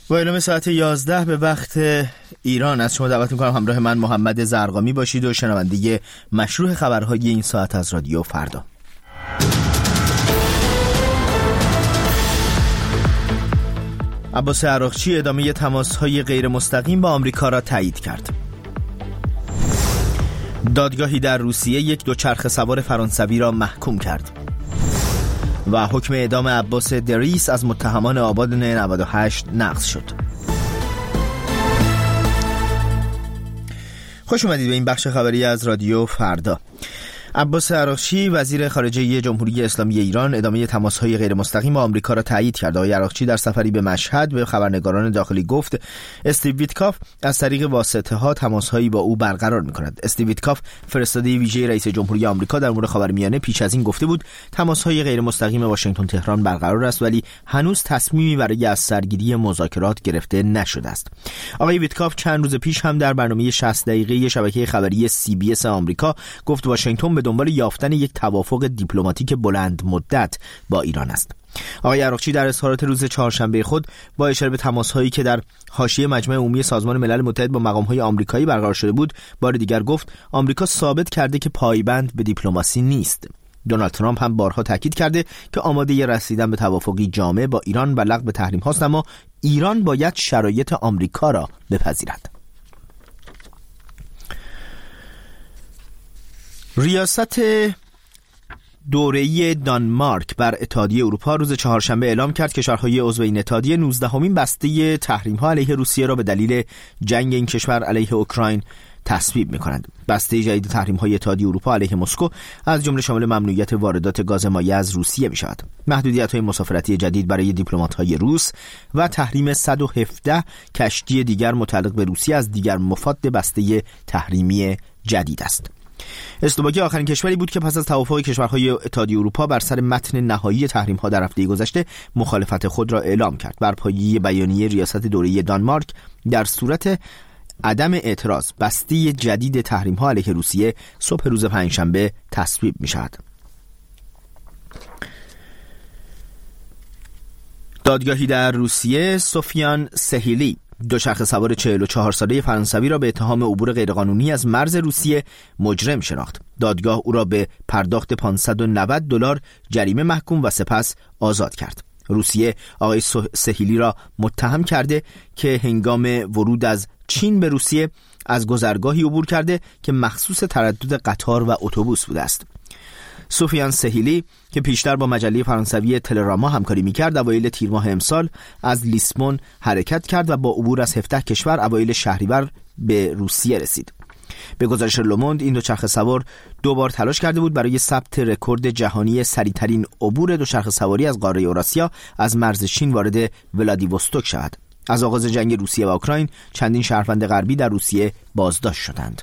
با اعلام ساعت 11 به وقت ایران از شما دعوت می‌کنم همراه من محمد زرقامی باشید و شنونده مشروع خبرهای این ساعت از رادیو فردا. عباس عراقچی ادامه تماس‌های غیر مستقیم با آمریکا را تایید کرد. دادگاهی در روسیه یک دوچرخه سوار فرانسوی را محکوم کرد. و حکم اعدام عباس دریس از متهمان آبادان 98 نقض شد. خوش اومدید به این بخش خبری از رادیو فردا. عباس عراقچی وزیر خارجه جمهوری اسلامی ایران ادامه تماس‌های غیر مستقیم با آمریکا را تایید کرد. آقای عراقچی در سفری به مشهد به خبرنگاران داخلی گفت استیو ویتکاف از طریق واسطه‌ها تماس‌هایی با او برقرار می‌کند. استیو ویتکاف فرستاده ویژه رئیس جمهوری آمریکا در امور خاورمیانه پیش از این گفته بود تماس‌های غیر مستقیم واشنگتن تهران برقرار است ولی هنوز تصمیمی برای از سرگیری مذاکرات گرفته نشده است. آقای ویتکاف چند روز پیش هم در برنامه 60 دقیقه شبکه خبری CBS آمریکا گفت واشنگتن به دنبال یافتن یک توافق دیپلماتیک بلند مدت با ایران است. آقای عراقچی در اظهارات روز چهارشنبه خود با اشاره به تماس‌هایی که در حاشیه مجمع عمومی سازمان ملل متحد با مقام‌های آمریکایی برقرار شده بود، بار دیگر گفت آمریکا ثابت کرده که پایبند به دیپلماسی نیست. دونالد ترامپ هم بارها تاکید کرده که آماده رسیدن به توافقی جامع با ایران و لغو تحریم هاست، اما ایران باید شرایط آمریکا را بپذیرد. ریاست دوره‌ای دانمارک بر اتحادیه اروپا روز چهارشنبه اعلام کرد کشورهای عضو این اتحادیه 19مین بسته تحریم‌ها علیه روسیه را به دلیل جنگ این کشور علیه اوکراین تصویب می‌کنند. بسته جدید تحریم‌های اتحادیه اروپا علیه مسکو از جمله شامل ممنوعیت واردات گاز مایع از روسیه می‌شود. محدودیت‌های مسافرتی جدید برای دیپلمات‌های روس و تحریم 117 کشتی دیگر متعلق به روسیه از دیگر مفاد بسته تحریمی جدید است. اسلواکی آخرین کشوری بود که پس از توافق کشورهای اتحادیه اروپا بر سر متن نهایی تحریم‌ها در هفته گذشته مخالفت خود را اعلام کرد. بر پایه بیانیه ریاست دوره‌ای دانمارک در صورت عدم اعتراض بسته جدید تحریم‌ها علیه روسیه صبح روز پنجشنبه تصویب می‌شود. دادگاهی در روسیه سوفیان سهیلی دوچرخه سوار 44 ساله فرانسوی را به اتهام عبور غیرقانونی از مرز روسیه مجرم شناخت. دادگاه او را به پرداخت $590 جریمه محکوم و سپس آزاد کرد. روسیه آقای سهیلی را متهم کرده که هنگام ورود از چین به روسیه از گذرگاهی عبور کرده که مخصوص تردد قطار و اتوبوس بوده است. سوفیان سهیلی که پیشتر با مجله فرانسوی تلراما همکاری می‌کرد، اوایل تیر ماه امسال از لیسبون حرکت کرد و با عبور از 17 کشور اوایل شهریور به روسیه رسید. به گزارش لوموند این دوچرخه سوار 2 بار تلاش کرده بود برای ثبت رکورد جهانی سریعترین عبور دوچرخه سواری از قاره اوراسیا از مرز چین وارد ولادیوستوک شود. از آغاز جنگ روسیه و اوکراین چندین شهروند غربی در روسیه بازداشت شدند.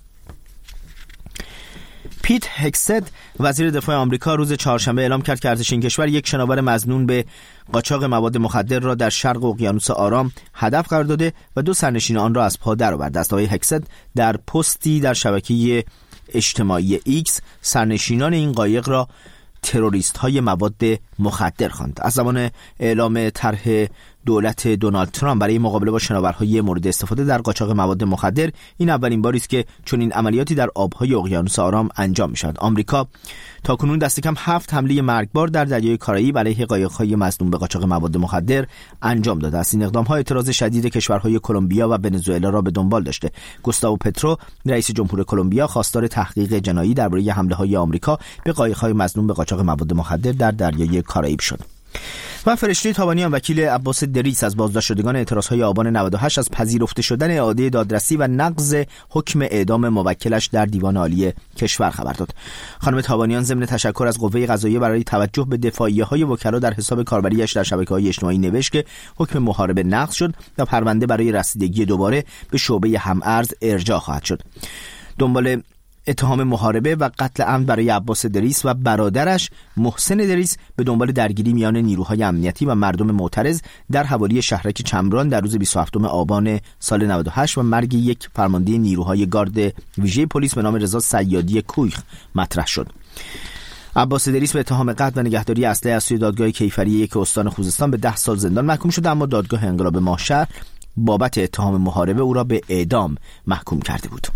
پیت هگست وزیر دفاع آمریکا روز چهارشنبه اعلام کرد که ارتش این کشور یک شناور مظنون به قاچاق مواد مخدر را در شرق اقیانوس آرام هدف قرار داده و 2 سرنشین آن را از پا درآورده است. آقای هگست در پستی در شبکه اجتماعی ایکس سرنشینان این قایق را تروریست های مواد مخدر خواند. از زمان اعلام طرح دولت دونالد ترامپ برای مقابله با شناورهای مورد استفاده در قاچاق مواد مخدر، این اولین باری است که چنین عملیاتی در آبهای اقیانوس آرام انجام می‌شود. آمریکا تاکنون دست کم 7 حمله مرگبار در دریای کارائیب علیه قایق‌های مصدوم به قاچاق مواد مخدر انجام داده است. این اقدام‌ها اعتراض شدید کشورهای کلمبیا و ونزوئلا را به دنبال داشته. گوستاو پترو رئیس جمهور کلمبیا خواستار تحقیق جنایی درباره حمله‌های آمریکا به قایق‌های مصدوم به قاچاق مواد مخدر در دریای کارائیب شد. و فرشته تابانیان وکیل عباس دریس از بازداشت شدگان اعتراضهای آبان 98 از پذیرفته شدن اعاده دادرسی و نقض حکم اعدام موکلش در دیوان عالی کشور خبر داد. خانم تابانیان ضمن تشکر از قوه قضاییه برای توجه به دفاعیه‌های وکلا در حساب کاربریش در شبکه‌های اجتماعی نوشت که حکم محاربه نقض شد و پرونده برای رسیدگی دوباره به شعبه هم‌ارز ارجاع خواهد شد. دنبال اتهام محاربه و قتل عمد برای عباس دریس و برادرش محسن دریس به دنبال درگیری میان نیروهای امنیتی و مردم معترض در حوالی شهرک چمران در روز 27 آبان سال 98 و مرگ یک فرمانده نیروهای گارد ویژه پلیس به نام رضا صیادی کویخ مطرح شد. عباس ادریس به اتهام قتل و نگهداری اسلحه از سوی دادگاه کیفری یک استان خوزستان به 10 سال زندان محکوم شد، اما دادگاه انقلاب ماهشهر بابت اتهام محاربه او را به اعدام محکوم کرده بود.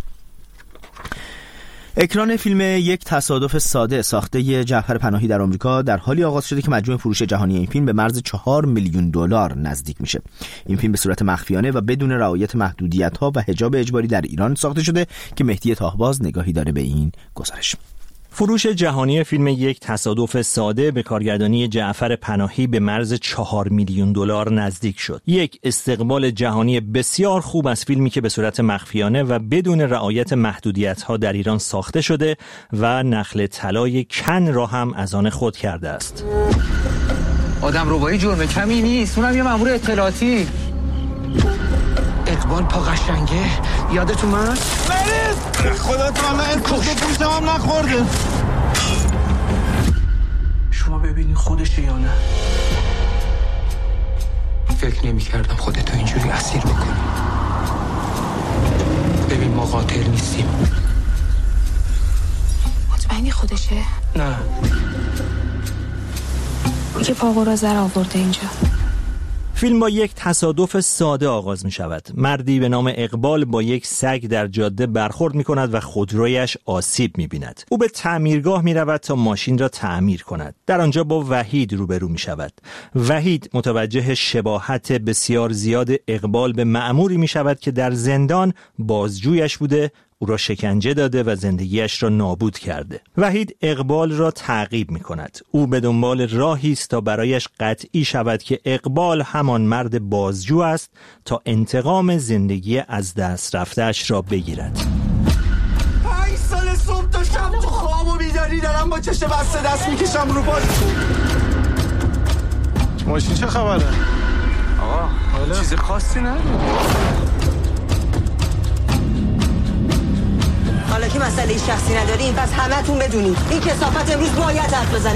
اکران فیلم یک تصادف ساده ساخته جعفر پناهی در آمریکا در حالی آغاز شده که مجموع فروش جهانی این فیلم به مرز 4 میلیون دلار نزدیک میشه. این فیلم به صورت مخفیانه و بدون رعایت محدودیت‌ها و حجاب اجباری در ایران ساخته شده که مهدی طاهباز نگاهی داره به این گزارش. فروش جهانی فیلم یک تصادف ساده به کارگردانی جعفر پناهی به مرز 4 میلیون دلار نزدیک شد. یک استقبال جهانی بسیار خوب از فیلمی که به صورت مخفیانه و بدون رعایت محدودیت‌ها در ایران ساخته شده و نخل طلای کن را هم از آن خود کرده است. آدم ربایی جرم کمی نیست، اونم یه مأمور اطلاعاتی. اقبال پا قشنگه، یادتون من؟ مریض! خدا تعالی اسمش پوشتم هم نخورده. شما ببینید خودشه یا نه؟ فکر نمی کردم خودتو اینجوری اسیر بکنی. ببین ما قاتل نیستیم. مطمئنی خودشه؟ نه. که پاقو زر آورده اینجا. فیلم با یک تصادف ساده آغاز می شود. مردی به نام اقبال با یک سگ در جاده برخورد می کند و خودرویش آسیب می بیند. او به تعمیرگاه می رود تا ماشین را تعمیر کند. در آنجا با وحید روبرو می شود. وحید متوجه شباهت بسیار زیاد اقبال به مأموری می شود که در زندان بازجویش بوده، او را شکنجه داده و زندگیش را نابود کرده. وحید اقبال را تعقیب می کند. او به دنبال راهی است تا برایش قطعی شود که اقبال همان مرد بازجو است تا انتقام زندگی از دست رفته‌اش را بگیرد. 5 سال صبح تا شب تو خواب و بیداری دارم با چشم بسته دست میکشم رو پاش. ماشین چه خبره؟ آقا چیز خاصی نداره. حالا که مسئله شخصی نداریم پس همتون بدونید این کثافت امروز باید حرف بزنه.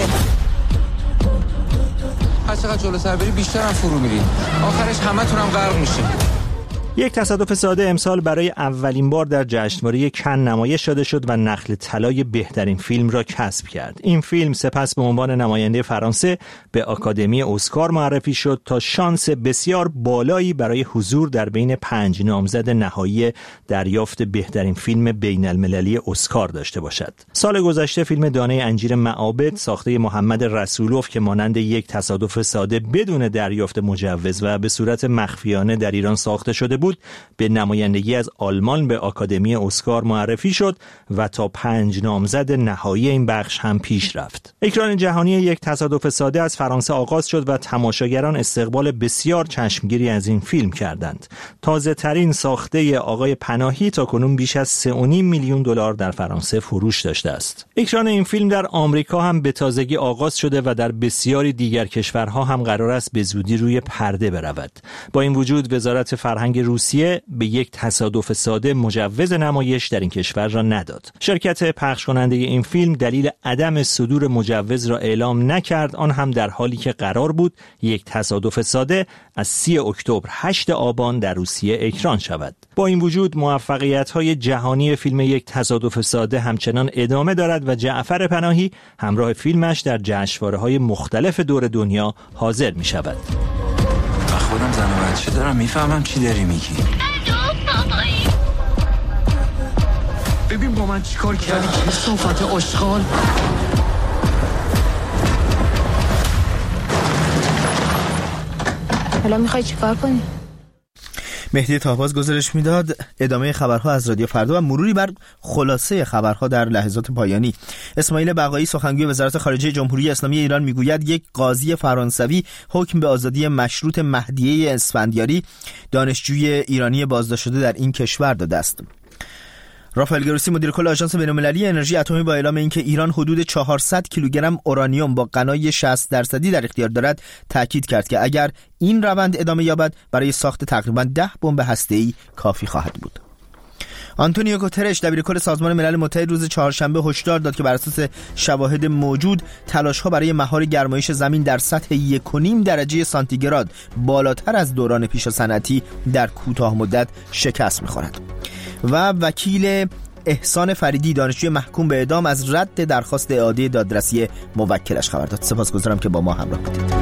هر چقدر جلو سر بری بیشتر هم فرو میری، آخرش همتون هم غرق میشیم. یک تصادف ساده امسال برای اولین بار در جشنواره کن نمایش داده شد و نخل طلای بهترین فیلم را کسب کرد. این فیلم سپس به عنوان نماینده فرانسه به آکادمی اسکار معرفی شد تا شانس بسیار بالایی برای حضور در بین 5 نامزد نهایی دریافت بهترین فیلم بین المللی اسکار داشته باشد. سال گذشته فیلم دانه انجیر معابد ساخته محمد رسولوف که مانند یک تصادف ساده بدون دریافت مجوز و به صورت مخفیانه در ایران ساخته شده بود، به نمایندگی از آلمان به آکادمی اسکار معرفی شد و تا 5 نامزد نهایی این بخش هم پیش رفت. اکران جهانی یک تصادف ساده از فرانسه آغاز شد و تماشاگران استقبال بسیار چشمگیری از این فیلم کردند. تازه ترین ساخته آقای پناهی تاکنون بیش از 3.5 میلیون دلار در فرانسه فروش داشته است. اکران این فیلم در آمریکا هم به تازگی آغاز شده و در بسیاری دیگر کشورها هم قرار است به زودی روی پرده برود. با این وجود وزارت فرهنگ روسیه به یک تصادف ساده مجوز نمایش در این کشور را نداد. شرکت پخش کننده این فیلم دلیل عدم صدور مجوز را اعلام نکرد، آن هم در حالی که قرار بود یک تصادف ساده از 30 اکتبر 8 آبان در روسیه اکران شود. با این وجود موفقیت‌های جهانی فیلم یک تصادف ساده همچنان ادامه دارد و جعفر پناهی همراه فیلمش در جشنواره‌های مختلف دور دنیا حاضر می‌شود. خودم زن و بچه دارم، میفهمم چی داری میگی. ببین با من چی کار کردی که صفت آشغال. حالا میخوای چی کار کنی؟ مهدی طاهباز گزارش میداد. ادامه خبرها از رادیو فردا و مروری بر خلاصه خبرها در لحظات پایانی. اسماعیل بقایی سخنگوی وزارت خارجه جمهوری اسلامی ایران میگوید یک قاضی فرانسوی حکم به آزادی مشروط مهدیه اسفندیاری دانشجوی ایرانی بازداشت شده در این کشور داده است. رافائل گروسی مدیر کل آژانس بین‌المللی انرژی اتمی با اعلام اینکه ایران حدود 400 کیلوگرم اورانیوم با غنای 60% در اختیار دارد تاکید کرد که اگر این روند ادامه یابد برای ساخت تقریباً 10 بمب هسته‌ای کافی خواهد بود. آنتونیو گوترش دبیرکل سازمان ملل متحد روز چهارشنبه هشدار داد که بر اساس شواهد موجود تلاش‌ها برای مهار گرمایش زمین در سطح 1.5 درجه سانتیگراد بالاتر از دوران پیش صنعتی در کوتاه مدت شکست می‌خورد. و وکیل احسان فریدی دانشجوی محکوم به اعدام از رد درخواست اعاده دادرسی موکلش خبر داد. سپاسگزارم که با ما همراه بودید.